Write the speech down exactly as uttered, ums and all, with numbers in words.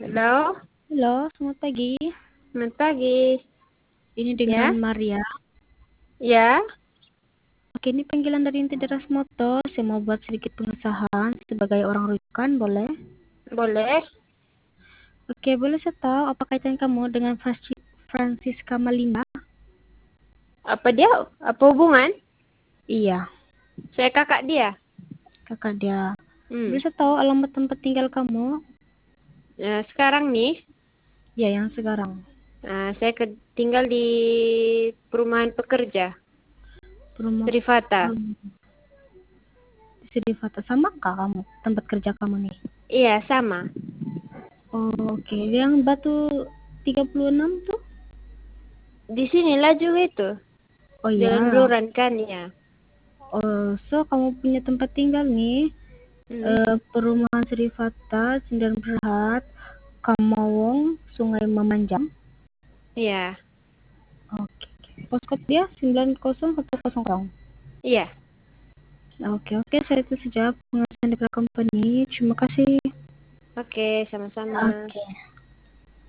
Halo, Halo, selamat pagi. selamat pagi. Ini Ya, dengan Maria. ya, Oke, ini panggilan dari Inti Deras Motor. Saya mau buat sedikit pengesahan sebagai orang rujukan, boleh? boleh. Oke, boleh saya tahu apa kaitan kamu dengan Franci- Francisca Malinda? Apa dia? Apa hubungan? Iya, Saya kakak dia. kakak dia. Hmm. Boleh saya tahu alamat tempat tinggal kamu? Nah, sekarang nih, Ya, yang sekarang. nah, saya ke- tinggal di perumahan pekerja, Rumah Trivata. um, Srivata. Sama kah kamu? Tempat kerja kamu nih? Iya, sama. Oh, oke. Yang batu tiga puluh enam tuh? Di sinilah juga itu, Oh Jalan iya. Bluran kan ya. Oh, so kamu punya tempat tinggal nih? Hmm. Eh, Perumahan Srivata, Sindan Berhad, Kamawong, Sungai Memanjang. Iya, Oke. Postcode dia sembilan nol satu nol. iya. Oke, oke, saya itu saja pengawasan dari company. Terima kasih. Oke, sama-sama. Oke.